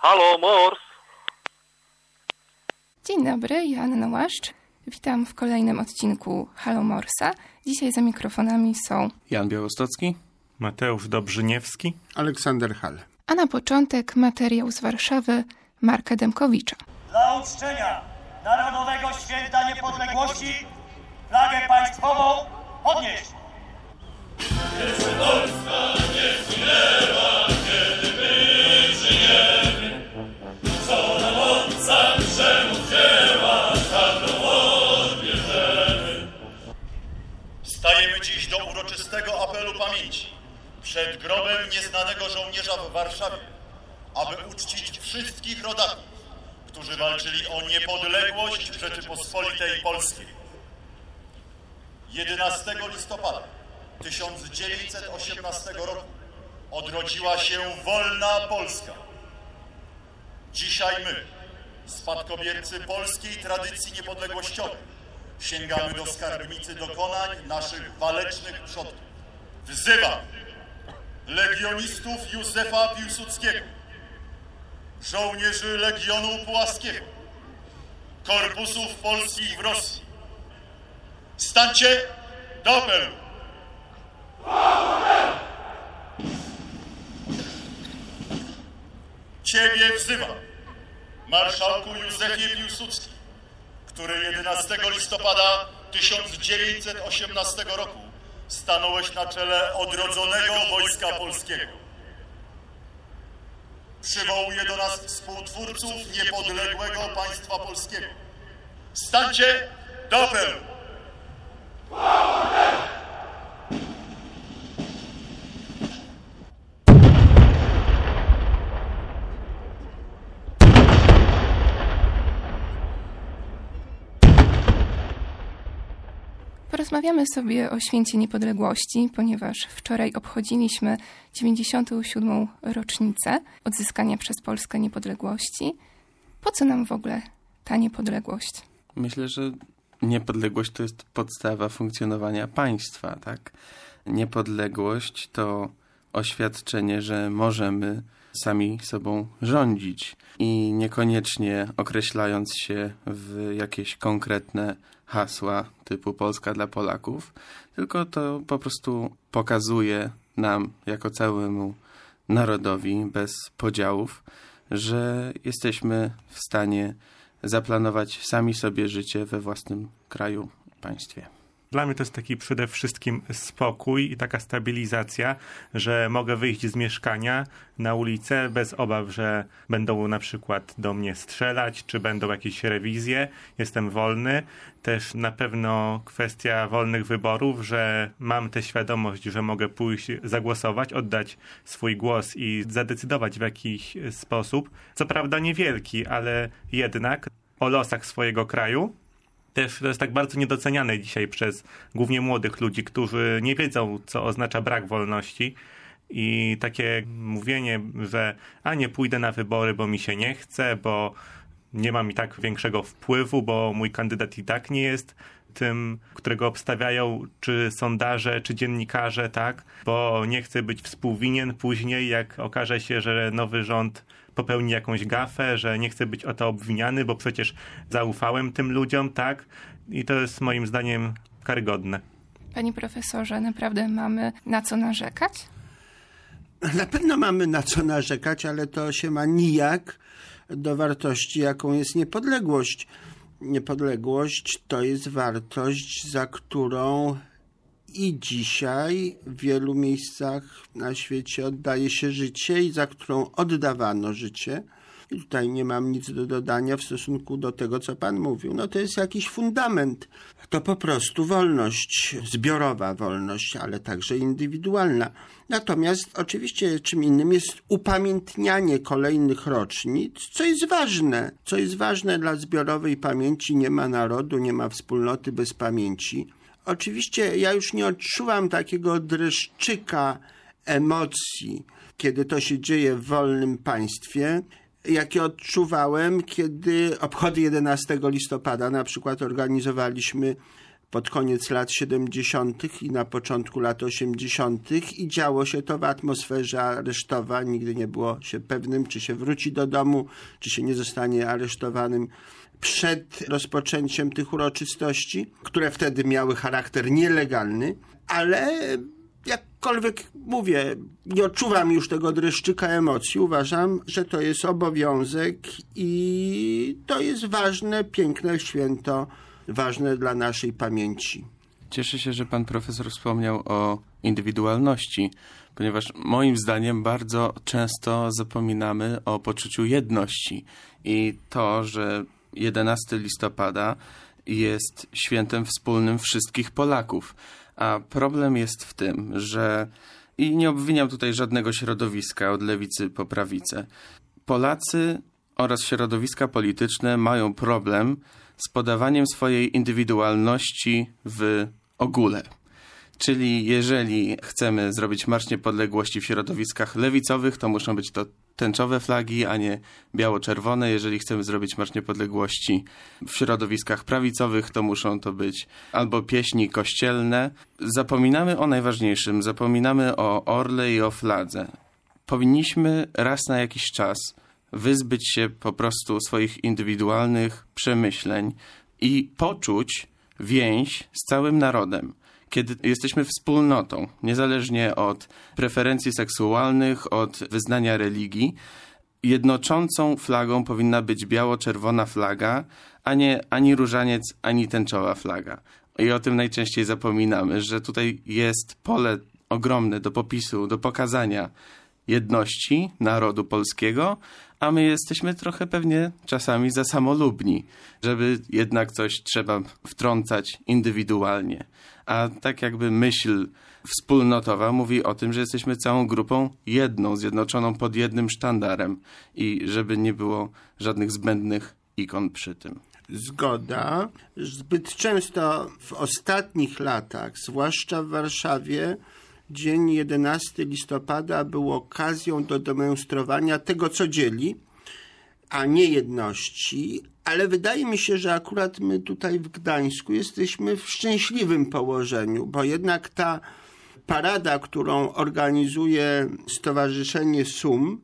Halo, Mors. Dzień dobry, Joanna Łaszcz. Witam w kolejnym odcinku Halo Morsa. Dzisiaj za mikrofonami są Jan Białostocki, Mateusz Dobrzyniewski, Aleksander Hall. A na początek materiał z Warszawy Marka Demkowicza. Dla uczczenia Narodowego Święta Niepodległości flagę państwową podnieść. Jeszcze Polska nie zginęła, kiedy my żyjemy. Co na mocach przemóc dzieła, każdą odbierzemy. Stajemy dziś do uroczystego apelu pamięci przed grobem nieznanego żołnierza w Warszawie, aby uczcić wszystkich rodaków, którzy walczyli o niepodległość Rzeczypospolitej Polskiej. 11 listopada 1918 roku odrodziła się wolna Polska. Dzisiaj my, spadkobiercy polskiej tradycji niepodległościowej, sięgamy do skarbnicy dokonań naszych walecznych przodków. Wzywam legionistów Józefa Piłsudskiego, żołnierzy Legionu Puławskiego, korpusów polskich w Rosji. Stańcie do apelu! Ciebie wzywam, marszałku Józefie Piłsudski, który 11 listopada 1918 roku stanąłeś na czele odrodzonego Wojska Polskiego. Przywołuję do nas współtwórców niepodległego państwa polskiego. Stańcie do apelu! Porozmawiamy sobie o Święcie Niepodległości, ponieważ wczoraj obchodziliśmy 97. rocznicę odzyskania przez Polskę niepodległości. Po co nam w ogóle ta niepodległość? Myślę, że niepodległość to jest podstawa funkcjonowania państwa, tak? Niepodległość to oświadczenie, że możemy sami sobą rządzić i niekoniecznie określając się w jakieś konkretne hasła typu Polska dla Polaków, tylko to po prostu pokazuje nam jako całemu narodowi bez podziałów, że jesteśmy w stanie zaplanować sami sobie życie we własnym kraju, państwie. Dla mnie to jest taki przede wszystkim spokój i taka stabilizacja, że mogę wyjść z mieszkania na ulicę bez obaw, że będą na przykład do mnie strzelać, czy będą jakieś rewizje. Jestem wolny. Też na pewno kwestia wolnych wyborów, że mam tę świadomość, że mogę pójść zagłosować, oddać swój głos i zadecydować w jakiś sposób. Co prawda niewielki, ale jednak o losach swojego kraju. Też to jest tak bardzo niedoceniane dzisiaj przez głównie młodych ludzi, którzy nie wiedzą, co oznacza brak wolności. I takie mówienie, że nie pójdę na wybory, bo mi się nie chce, bo nie mam i tak większego wpływu, bo mój kandydat i tak nie jest tym, którego obstawiają czy sondaże, czy dziennikarze, tak? Bo nie chcę być współwinien później, jak okaże się, że nowy rząd popełni jakąś gafę, że nie chcę być o to obwiniany, bo przecież zaufałem tym ludziom, tak? I to jest moim zdaniem karygodne. Panie profesorze, naprawdę mamy na co narzekać? Na pewno mamy na co narzekać, ale to się ma nijak do wartości, jaką jest niepodległość. Niepodległość to jest wartość, za którą i dzisiaj w wielu miejscach na świecie oddaje się życie i za którą oddawano życie. I tutaj nie mam nic do dodania w stosunku do tego, co pan mówił. No to jest jakiś fundament. To po prostu wolność, zbiorowa wolność, ale także indywidualna. Natomiast oczywiście czym innym jest upamiętnianie kolejnych rocznic, co jest ważne. Co jest ważne dla zbiorowej pamięci. Nie ma narodu, nie ma wspólnoty bez pamięci. Oczywiście ja już nie odczuwam takiego dreszczyka emocji, kiedy to się dzieje w wolnym państwie, jakie odczuwałem, kiedy obchody 11 listopada na przykład organizowaliśmy pod koniec lat 70. i na początku lat 80. i działo się to w atmosferze aresztowań. Nigdy nie było się pewnym, czy się wróci do domu, czy się nie zostanie aresztowanym przed rozpoczęciem tych uroczystości, które wtedy miały charakter nielegalny, ale jakkolwiek mówię, nie odczuwam już tego dreszczyka emocji. Uważam, że to jest obowiązek i to jest ważne, piękne święto, ważne dla naszej pamięci. Cieszę się, że pan profesor wspomniał o indywidualności, ponieważ moim zdaniem bardzo często zapominamy o poczuciu jedności i to, że 11 listopada jest świętem wspólnym wszystkich Polaków. A problem jest w tym, że, i nie obwiniam tutaj żadnego środowiska od lewicy po prawicę, Polacy oraz środowiska polityczne mają problem z podawaniem swojej indywidualności w ogóle. Czyli jeżeli chcemy zrobić Marsz Niepodległości w środowiskach lewicowych, to muszą być to tęczowe flagi, a nie biało-czerwone. Jeżeli chcemy zrobić Marsz Niepodległości w środowiskach prawicowych, to muszą to być albo pieśni kościelne. Zapominamy o najważniejszym, zapominamy o orle i o fladze. Powinniśmy raz na jakiś czas wyzbyć się po prostu swoich indywidualnych przemyśleń i poczuć więź z całym narodem. Kiedy jesteśmy wspólnotą, niezależnie od preferencji seksualnych, od wyznania religii, jednoczącą flagą powinna być biało-czerwona flaga, a nie ani różaniec, ani tęczowa flaga. I o tym najczęściej zapominamy, że tutaj jest pole ogromne do popisu, do pokazania jedności narodu polskiego, a my jesteśmy trochę pewnie czasami za samolubni, żeby jednak coś trzeba wtrącać indywidualnie. A tak jakby myśl wspólnotowa mówi o tym, że jesteśmy całą grupą jedną, zjednoczoną pod jednym sztandarem i żeby nie było żadnych zbędnych ikon przy tym. Zgoda. Zbyt często w ostatnich latach, zwłaszcza w Warszawie, dzień 11 listopada był okazją do demonstrowania tego, co dzieli, a nie jedności. Ale wydaje mi się, że akurat my tutaj w Gdańsku jesteśmy w szczęśliwym położeniu, bo jednak ta parada, którą organizuje Stowarzyszenie SUM,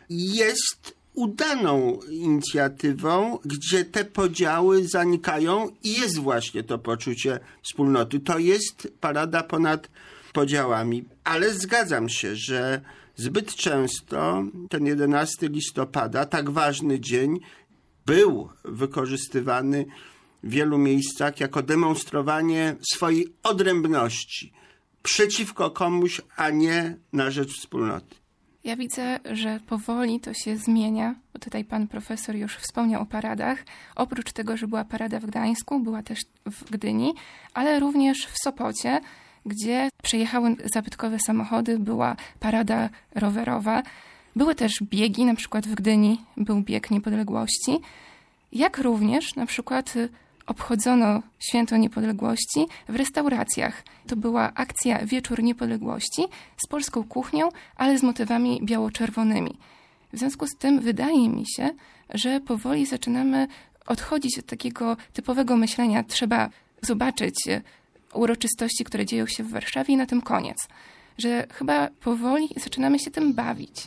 jest udaną inicjatywą, gdzie te podziały zanikają i jest właśnie to poczucie wspólnoty. To jest parada ponad podziałami. Ale zgadzam się, że zbyt często ten 11 listopada, tak ważny dzień, był wykorzystywany w wielu miejscach jako demonstrowanie swojej odrębności przeciwko komuś, a nie na rzecz wspólnoty. Ja widzę, że powoli to się zmienia, bo tutaj pan profesor już wspomniał o paradach. Oprócz tego, że była parada w Gdańsku, była też w Gdyni, ale również w Sopocie, gdzie przejechały zabytkowe samochody, była parada rowerowa. Były też biegi, na przykład w Gdyni był bieg niepodległości, jak również na przykład obchodzono Święto Niepodległości w restauracjach. To była akcja Wieczór Niepodległości z polską kuchnią, ale z motywami biało-czerwonymi. W związku z tym wydaje mi się, że powoli zaczynamy odchodzić od takiego typowego myślenia. Trzeba zobaczyć uroczystości, które dzieją się w Warszawie i na tym koniec. Że chyba powoli zaczynamy się tym bawić.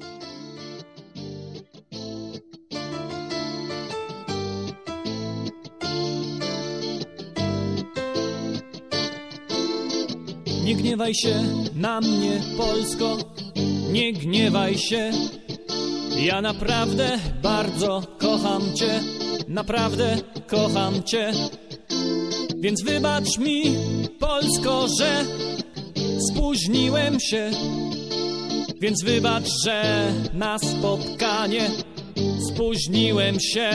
Nie gniewaj się na mnie, Polsko, nie gniewaj się. Ja naprawdę bardzo kocham Cię, naprawdę kocham Cię. Więc wybacz mi, Polsko, że spóźniłem się. Więc wybacz, że na spotkanie spóźniłem się.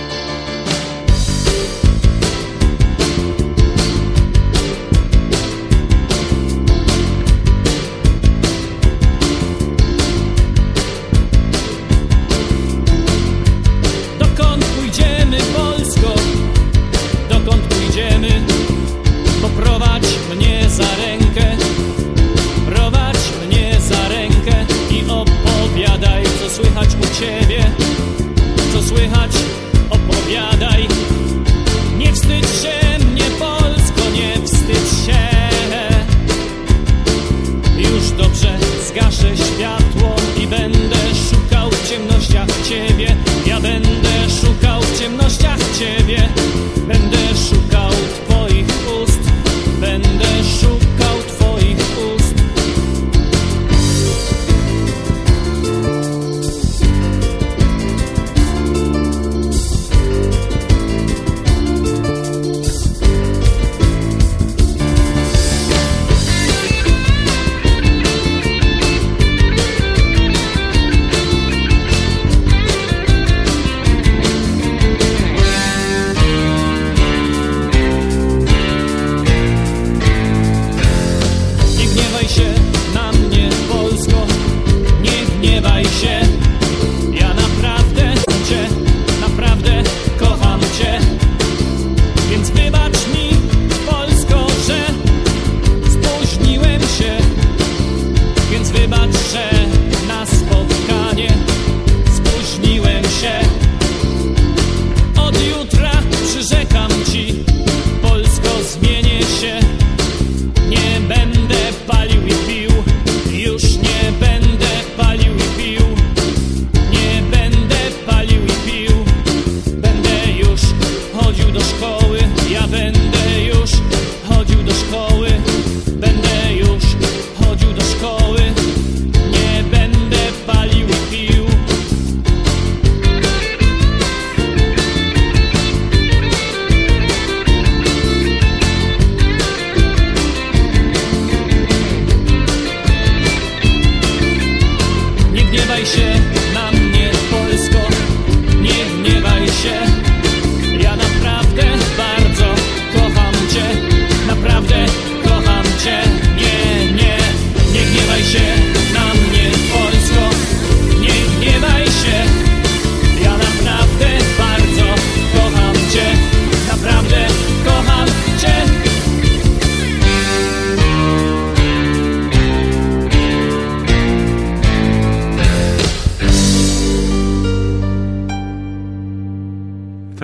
Dokąd pójdziemy, Polsko? Dokąd pójdziemy? Poprowadź mnie za rękę, prowadź mnie za rękę i opowiadaj, co słychać u Ciebie, co słychać, opowiadaj.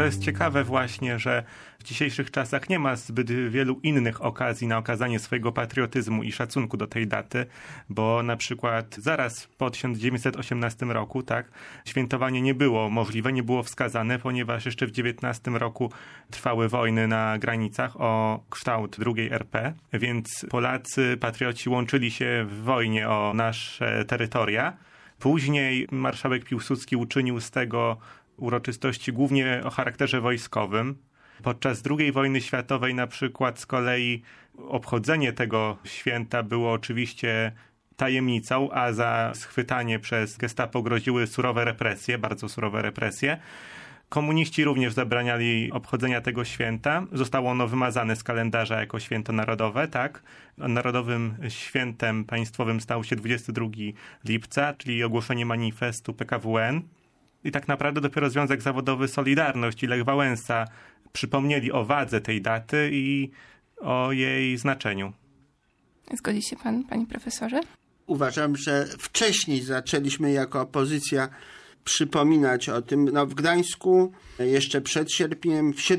jest ciekawe właśnie, że w dzisiejszych czasach nie ma zbyt wielu innych okazji na okazanie swojego patriotyzmu i szacunku do tej daty, bo na przykład zaraz po 1918 roku, tak, świętowanie nie było możliwe, nie było wskazane, ponieważ jeszcze w 19 roku trwały wojny na granicach o kształt II RP, więc Polacy, patrioci łączyli się w wojnie o nasze terytoria. Później marszałek Piłsudski uczynił z tego uroczystości głównie o charakterze wojskowym. Podczas II wojny światowej na przykład z kolei obchodzenie tego święta było oczywiście tajemnicą, a za schwytanie przez gestapo groziły surowe represje, bardzo surowe represje. Komuniści również zabraniali obchodzenia tego święta. Zostało ono wymazane z kalendarza jako święto narodowe, tak? Narodowym świętem państwowym stał się 22 lipca, czyli ogłoszenie manifestu PKWN. I tak naprawdę dopiero Związek Zawodowy Solidarność i Lech Wałęsa przypomnieli o wadze tej daty i o jej znaczeniu. Zgodzi się pan, panie profesorze? Uważam, że wcześniej zaczęliśmy jako opozycja przypominać o tym. W Gdańsku jeszcze przed sierpniem w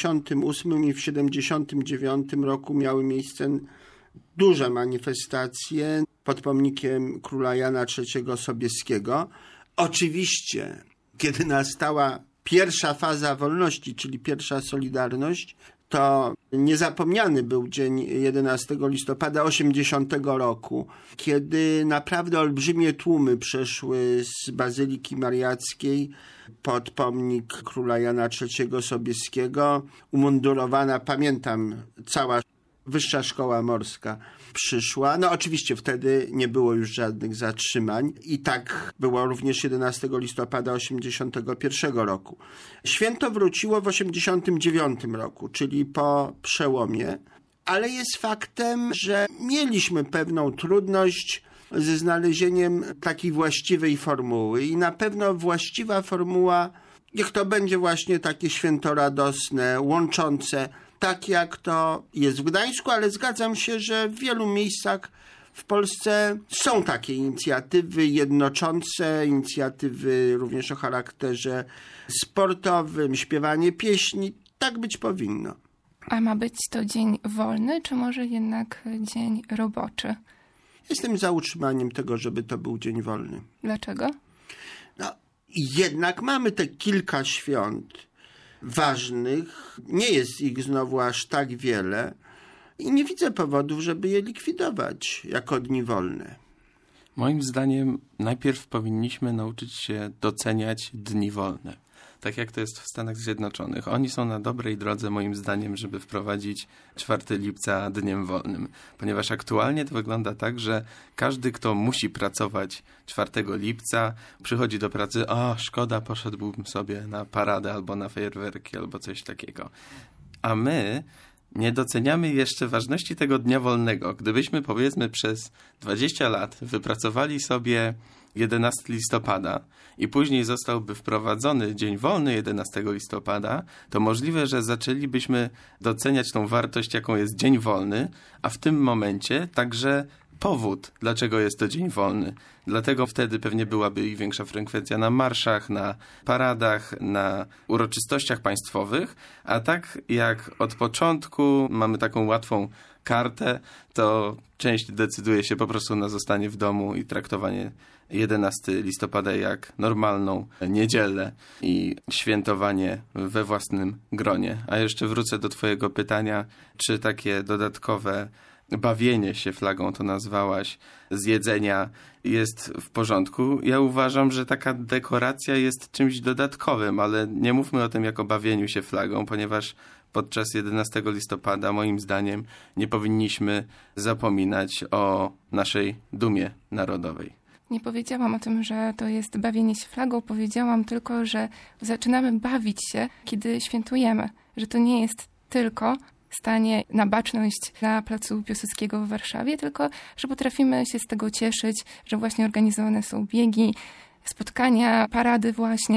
78 i w 79 roku miały miejsce duże manifestacje pod pomnikiem króla Jana III Sobieskiego. Oczywiście, kiedy nastała pierwsza faza wolności, czyli pierwsza Solidarność, to niezapomniany był dzień 11 listopada 80 roku, kiedy naprawdę olbrzymie tłumy przeszły z Bazyliki Mariackiej pod pomnik króla Jana III Sobieskiego. Umundurowana, pamiętam, cała Wyższa Szkoła Morska przyszła. Oczywiście wtedy nie było już żadnych zatrzymań i tak było również 11 listopada 81 roku. Święto wróciło w 89 roku, czyli po przełomie, ale jest faktem, że mieliśmy pewną trudność ze znalezieniem takiej właściwej formuły i na pewno właściwa formuła, niech to będzie właśnie takie święto radosne, łączące, tak jak to jest w Gdańsku, ale zgadzam się, że w wielu miejscach w Polsce są takie inicjatywy jednoczące, inicjatywy również o charakterze sportowym, śpiewanie pieśni. Tak być powinno. A ma być to dzień wolny, czy może jednak dzień roboczy? Jestem za utrzymaniem tego, żeby to był dzień wolny. Dlaczego? Jednak mamy te kilka świąt ważnych, nie jest ich znowu aż tak wiele i nie widzę powodów, żeby je likwidować jako dni wolne. Moim zdaniem najpierw powinniśmy nauczyć się doceniać dni wolne. Tak jak to jest w Stanach Zjednoczonych. Oni są na dobrej drodze, moim zdaniem, żeby wprowadzić 4 lipca dniem wolnym. Ponieważ aktualnie to wygląda tak, że każdy, kto musi pracować 4 lipca, przychodzi do pracy, szkoda, poszedłbym sobie na paradę albo na fajerwerki albo coś takiego. A my nie doceniamy jeszcze ważności tego dnia wolnego. Gdybyśmy, powiedzmy, przez 20 lat wypracowali sobie 11 listopada i później zostałby wprowadzony dzień wolny 11 listopada, to możliwe, że zaczęlibyśmy doceniać tą wartość, jaką jest dzień wolny, a w tym momencie także powód, dlaczego jest to dzień wolny. Dlatego wtedy pewnie byłaby i większa frekwencja na marszach, na paradach, na uroczystościach państwowych, a tak jak od początku mamy taką łatwą kartę, to część decyduje się po prostu na zostanie w domu i traktowanie 11 listopada jak normalną niedzielę i świętowanie we własnym gronie. A jeszcze wrócę do twojego pytania, czy takie dodatkowe bawienie się flagą, to nazwałaś, z jedzenia jest w porządku. Ja uważam, że taka dekoracja jest czymś dodatkowym, ale nie mówmy o tym jako bawieniu się flagą, ponieważ podczas 11 listopada, moim zdaniem, nie powinniśmy zapominać o naszej dumie narodowej. Nie powiedziałam o tym, że to jest bawienie się flagą, powiedziałam tylko, że zaczynamy bawić się, kiedy świętujemy, że to nie jest tylko stanie na baczność na placu Piłsudskiego w Warszawie, tylko że potrafimy się z tego cieszyć, że właśnie organizowane są biegi, spotkania, parady właśnie,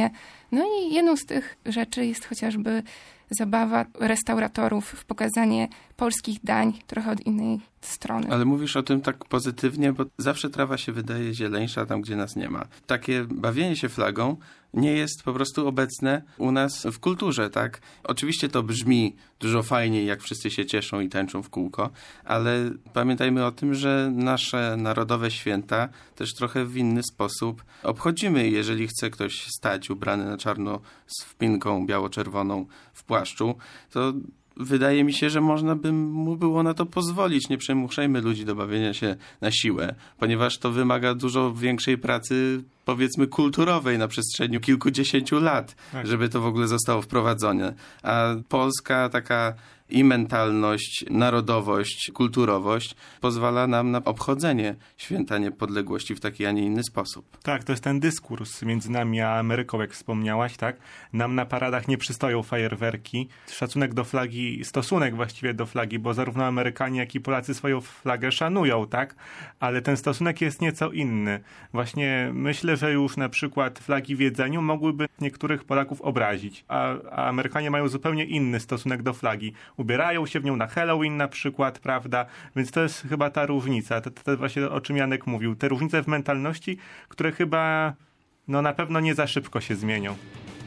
No i jedną z tych rzeczy jest chociażby zabawa restauratorów w pokazanie polskich dań trochę od innej strony. Ale mówisz o tym tak pozytywnie, bo zawsze trawa się wydaje zieleńsza tam, gdzie nas nie ma. Takie bawienie się flagą nie jest po prostu obecne u nas w kulturze, tak? Oczywiście to brzmi dużo fajniej, jak wszyscy się cieszą i tańczą w kółko, ale pamiętajmy o tym, że nasze narodowe święta też trochę w inny sposób obchodzimy. Jeżeli chce ktoś stać ubrany na czarno z wpinką biało-czerwoną w płaszczu, to wydaje mi się, że można by mu było na to pozwolić. Nie przymuszajmy ludzi do bawienia się na siłę, ponieważ to wymaga dużo większej pracy, powiedzmy, kulturowej na przestrzeni kilkudziesięciu lat, żeby to w ogóle zostało wprowadzone. A polska taka i mentalność, narodowość, kulturowość pozwala nam na obchodzenie święta niepodległości w taki, a nie inny sposób. Tak, to jest ten dyskurs między nami a Ameryką, jak wspomniałaś, tak? Nam na paradach nie przystoją fajerwerki. Szacunek do flagi, stosunek właściwie do flagi, bo zarówno Amerykanie, jak i Polacy swoją flagę szanują, tak? Ale ten stosunek jest nieco inny. Właśnie myślę, że już na przykład flagi w jedzeniu mogłyby niektórych Polaków obrazić, a Amerykanie mają zupełnie inny stosunek do flagi. Ubierają się w nią na Halloween na przykład, prawda? Więc to jest chyba ta różnica, to właśnie o czym Janek mówił. Te różnice w mentalności, które chyba na pewno nie za szybko się zmienią.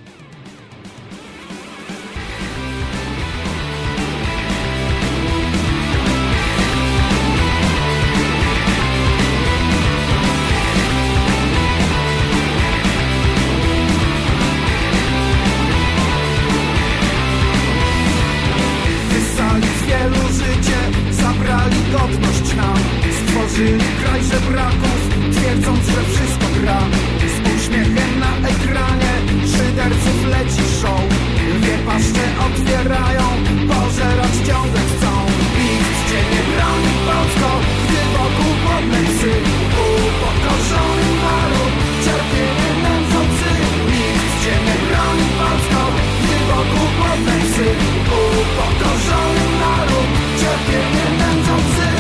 Godność nam stworzyli kraj żebraków, twierdząc, że wszystko gra. Z uśmiechem na ekranie szyderców leci show. Lwie paszcze otwierają, pożerać ciągle chcą. Nikt cię nie broni, Polsko, gdy wokół głodne psy. Upokorzony naród, cierpienie nędzą psy. Nikt cię nie broni, Polsko, gdy wokół głodne psy. Upokorzony naród, cierpienie nędzą psy.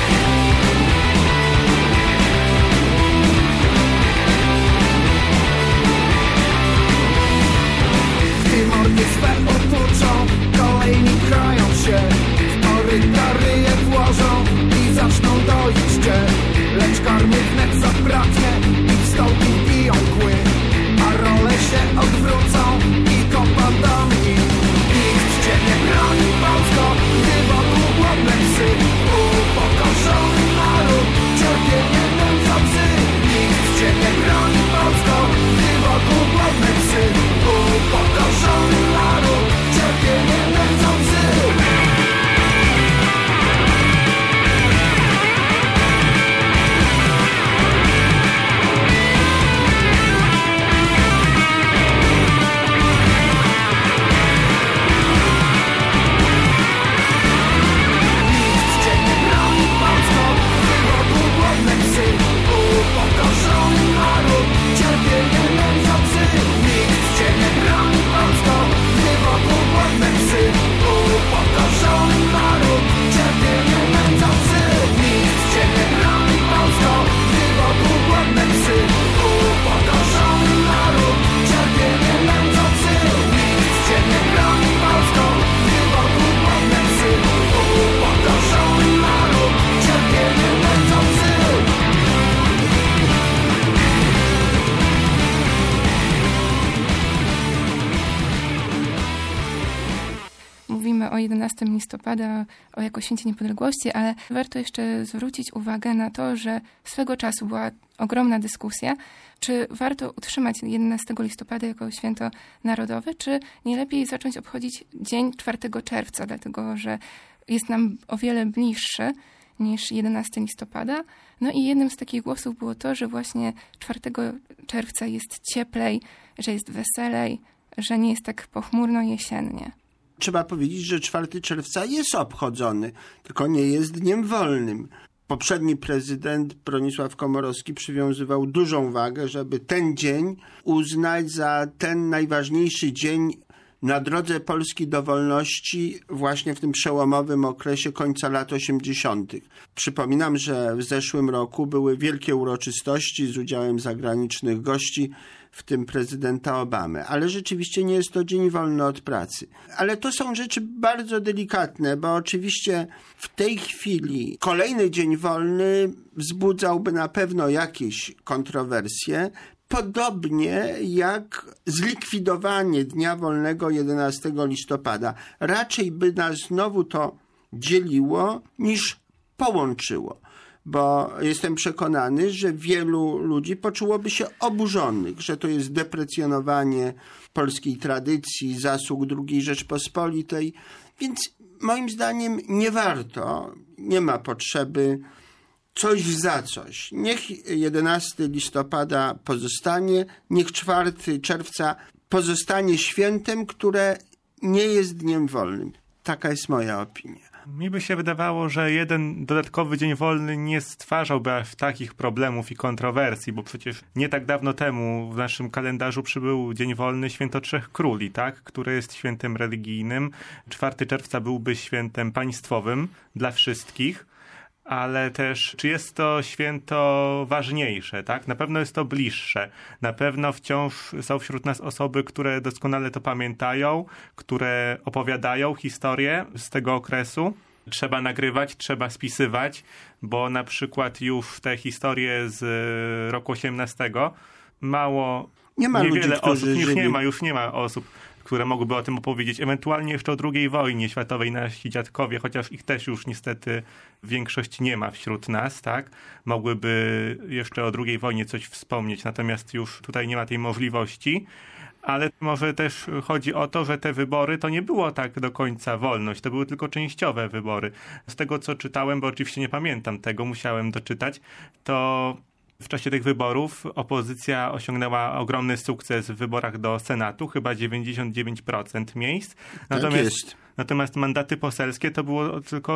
Gdy mordy swe otuczą, kolejni krają się. W koryta ryje włożą i zaczną doić cię. Lecz karmy wnet zabraknie i w stołki wbiją kły. A role się odwrócą i kopadami. Nikt cię nie broni, Polsko, gdy wokół głodne psy. Upokorzony naród, cierpienie nędza psy. Nikt cię nie broni, Polsko, gdy wokół głodne psy. Upokorzony naród, cierpienie nędza psy. Mówimy o 11 listopada, o jako święcie niepodległości, ale warto jeszcze zwrócić uwagę na to, że swego czasu była ogromna dyskusja, czy warto utrzymać 11 listopada jako święto narodowe, czy nie lepiej zacząć obchodzić dzień 4 czerwca, dlatego że jest nam o wiele bliższy niż 11 listopada. No i jednym z takich głosów było to, że właśnie 4 czerwca jest cieplej, że jest weselej, że nie jest tak pochmurno jesiennie. Trzeba powiedzieć, że 4 czerwca jest obchodzony, tylko nie jest dniem wolnym. Poprzedni prezydent Bronisław Komorowski przywiązywał dużą wagę, żeby ten dzień uznać za ten najważniejszy dzień na drodze Polski do wolności właśnie w tym przełomowym okresie końca lat 80. Przypominam, że w zeszłym roku były wielkie uroczystości z udziałem zagranicznych gości w tym prezydenta Obamy. Ale rzeczywiście nie jest to dzień wolny od pracy. Ale to są rzeczy bardzo delikatne, bo oczywiście w tej chwili kolejny dzień wolny wzbudzałby na pewno jakieś kontrowersje, podobnie jak zlikwidowanie Dnia Wolnego 11 listopada. Raczej by nas znowu to dzieliło niż połączyło, bo jestem przekonany, że wielu ludzi poczułoby się oburzonych, że to jest deprecjonowanie polskiej tradycji, zasług II Rzeczpospolitej, więc moim zdaniem nie warto, nie ma potrzeby coś za coś. Niech 11 listopada pozostanie, niech 4 czerwca pozostanie świętem, które nie jest dniem wolnym. Taka jest moja opinia. Mi by się wydawało, że jeden dodatkowy dzień wolny nie stwarzałby aż takich problemów i kontrowersji, bo przecież nie tak dawno temu w naszym kalendarzu przybył Dzień Wolny Święto Trzech Króli, tak? Które jest świętem religijnym. 4 czerwca byłby świętem państwowym dla wszystkich. Ale też, czy jest to święto ważniejsze, tak? Na pewno jest to bliższe. Na pewno wciąż są wśród nas osoby, które doskonale to pamiętają, które opowiadają historię z tego okresu. Trzeba nagrywać, trzeba spisywać, bo na przykład już te historie z roku 18 niewiele osób, już nie ma osób, które mogłyby o tym opowiedzieć. Ewentualnie jeszcze o II wojnie światowej nasi dziadkowie, chociaż ich też już niestety większość nie ma wśród nas, tak? Mogłyby jeszcze o II wojnie coś wspomnieć, natomiast już tutaj nie ma tej możliwości. Ale może też chodzi o to, że te wybory to nie było tak do końca wolność, to były tylko częściowe wybory. Z tego, co czytałem, bo oczywiście nie pamiętam tego, musiałem doczytać, to w czasie tych wyborów opozycja osiągnęła ogromny sukces w wyborach do Senatu, chyba 99% miejsc. Natomiast mandaty poselskie to było tylko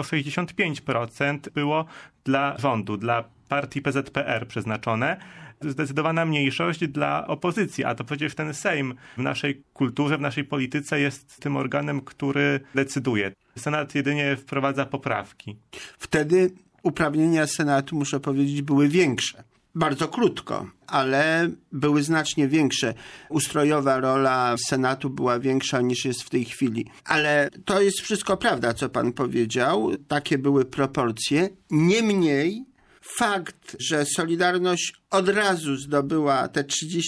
65% było dla rządu, dla partii PZPR przeznaczone. Zdecydowana mniejszość dla opozycji, a to przecież ten Sejm w naszej kulturze, w naszej polityce jest tym organem, który decyduje. Senat jedynie wprowadza poprawki. Wtedy uprawnienia Senatu, muszę powiedzieć, były większe. Bardzo krótko, ale były znacznie większe. Ustrojowa rola Senatu była większa niż jest w tej chwili. Ale to jest wszystko prawda, co pan powiedział. Takie były proporcje. Niemniej fakt, że Solidarność od razu zdobyła te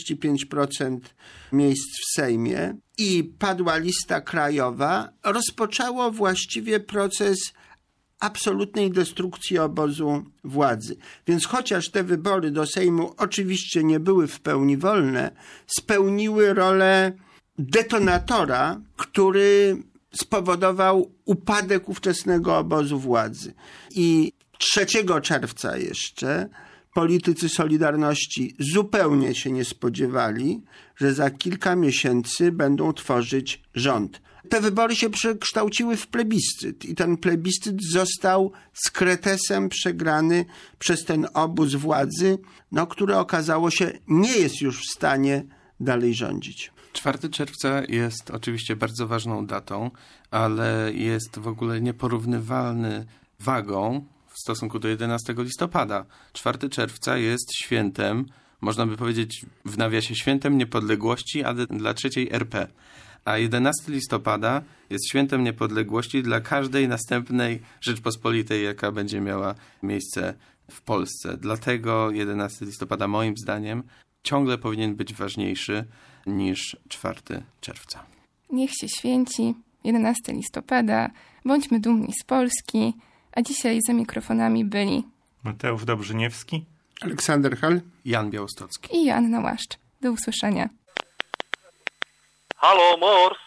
35% miejsc w Sejmie i padła lista krajowa, rozpoczęło właściwie proces absolutnej destrukcji obozu władzy. Więc chociaż te wybory do Sejmu oczywiście nie były w pełni wolne, spełniły rolę detonatora, który spowodował upadek ówczesnego obozu władzy. I 3 czerwca jeszcze politycy Solidarności zupełnie się nie spodziewali, że za kilka miesięcy będą tworzyć rząd. Te wybory się przekształciły w plebiscyt i ten plebiscyt został z kretesem przegrany przez ten obóz władzy, który okazało się nie jest już w stanie dalej rządzić. 4 czerwca jest oczywiście bardzo ważną datą, ale jest w ogóle nieporównywalny wagą w stosunku do 11 listopada. 4 czerwca jest świętem, można by powiedzieć w nawiasie świętem niepodległości, ale dla III RP. A 11 listopada jest świętem niepodległości dla każdej następnej Rzeczpospolitej, jaka będzie miała miejsce w Polsce. Dlatego 11 listopada moim zdaniem ciągle powinien być ważniejszy niż 4 czerwca. Niech się święci 11 listopada, bądźmy dumni z Polski, a dzisiaj za mikrofonami byli Mateusz Dobrzyniewski, Aleksander Hall, Jan Białostocki i Joanna Łaszcz. Do usłyszenia. Halo, Mors!